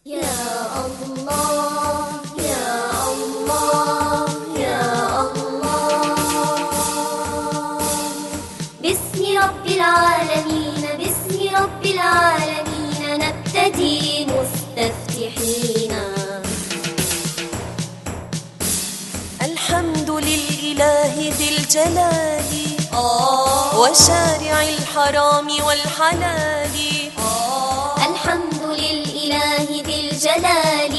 يا الله يا الله يا الله، باسم رب العالمين باسم رب العالمين نبتدي مستفتحين. الحمد للإله ذي الجلال وشارع الحرام والحلال. الحمد للإله ذي الجلال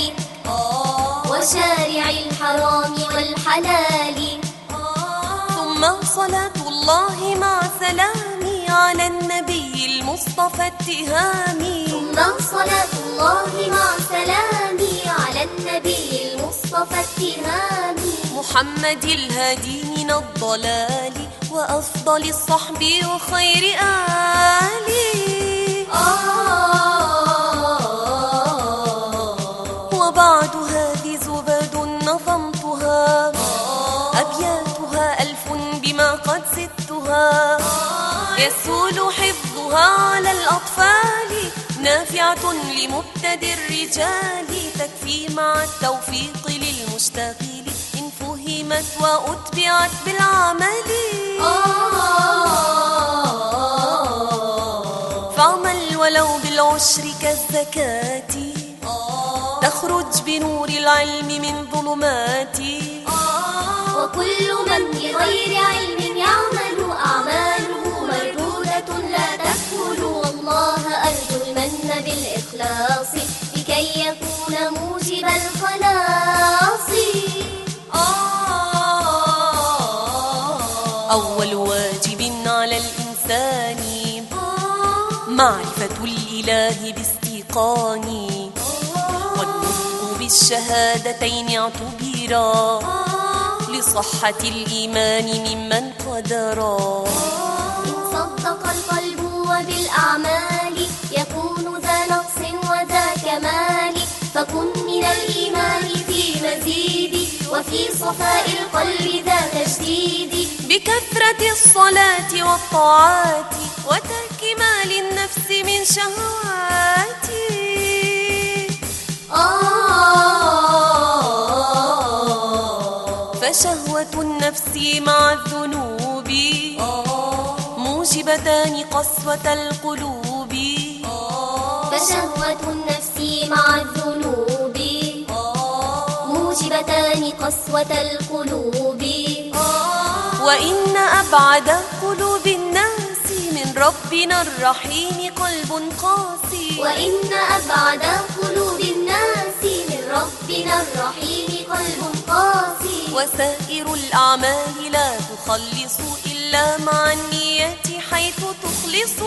وشارع الحرام والحلال. ثم صلاة الله مع سلامي على النبي المصطفى التهامي. ثم صلاة الله مع سلامي على النبي المصطفى التهامي، محمد الهادي من الضلال وأفضل الصحب وخير آلي. وبعد هذه زبد نظمتها، أبياتها ألف بما قد زدتها، يسهل حفظها على الأطفال، نافعة لمبتدئ الرجال، تكفي مع التوفيق للمشتغل إن فهمت وأتبعت بالعمل. فاعمل ولو بالعشر كالزكاة، تخرج بنور العلم من ظلمات. وكل من بغير علم يعمل أعماله مردودة لا تكمل. والله أرجو المن بالإخلاص لكي يكون موجب الخلاص. أول واجب على الإنسان معرفة الإله باستيقان، والنطق بالشهادتين اعتبرا لصحة الإيمان ممن قدرا. إن صدق القلب وبالأعمال يكون ذا نقص وذا كمال. فكن من الإيمان في مزيد وفي صفاء القلب ذا تجديد، بكثرة الصلاة والطاعات وترك ما للنفس من شهوات. فشهوة النفس مع الذنوب موجبتان قسوة القلوب. فشهوة النفس مع الذنوب موجبتان قسوة القلوب. وإن أبعد قلوب الناس من ربنا الرحيم قلب قاسي. وإن أبعد قلوب الناس من ربنا الرحيم قلب قاسي. وسائر الأعمال لا تخلص إلا مع النية حيث تخلص.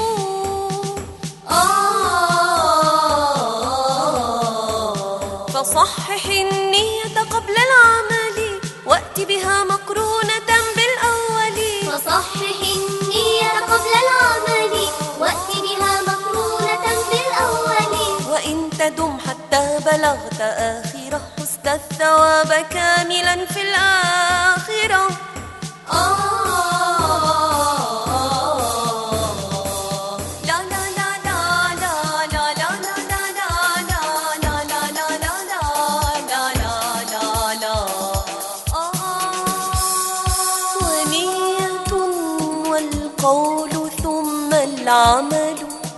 فصحح النية قبل العمل وأت بها مقرونة بالأول. فصحح النية قبل العمل وأت بها مقرونة بالأول. وإن تدم حتى بلغت آخرة حزت الثواب كاملا في الآخرة. والقول ثم العمل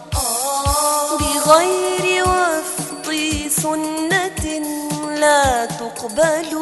بغير وفق سنة لا تقبل.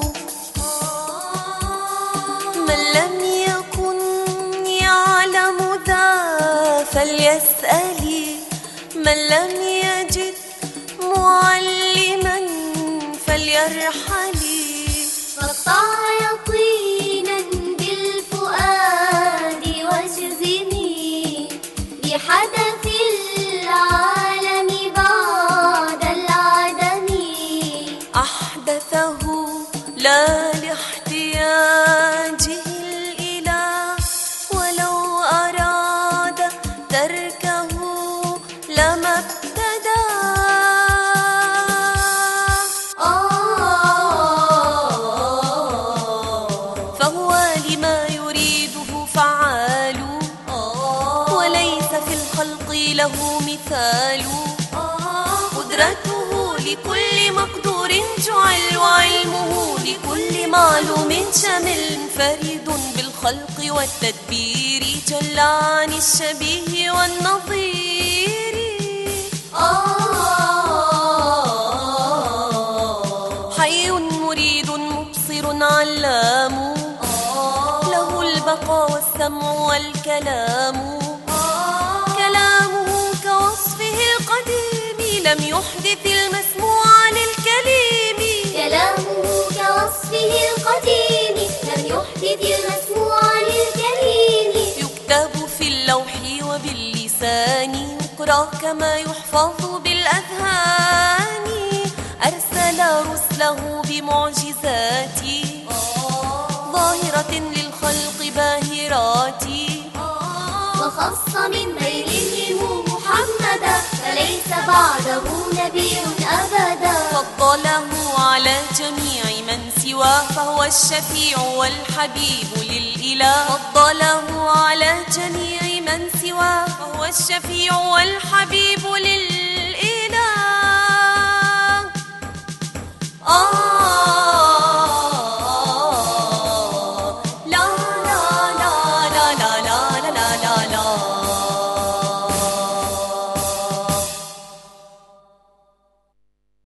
من لم يكن يعلم ذا فليسأل، من لم يجد معلما فليرحل. فاقطع يقينا بالفؤاد واجزمي بحدث العالم بعد العدم. أحدثه لا لاحتياجه الإله، ولو أراد تركه لما ابتدى. فهو لما يريده فعال، وليس في الخلق له مثال. قدرته لكل مقدور جعل وعلمه لكل معلوم شامل منفرد بالخلق والتدبير جل عن الشبيه والنظير. حي مريد مبصر علام له البقاء والسمع والكلام كلامه كوصفه القديم لم يحدث المسموع للكليم كلامه كوصفه القديم لم يحدث المسموع للكريم يكتب في اللوح وباللسان يقرأ كما يحفظ بالأذهان أرسل رسله بمعجزات ظاهرة للخلق باهرات وخص من بينهم محمدا فليس بعده نبي أبدا فضله على جميع من سواه فهو الشفيع والحبيب للإله فضله على جميع من سواه فهو الشفيع والحبيب للإله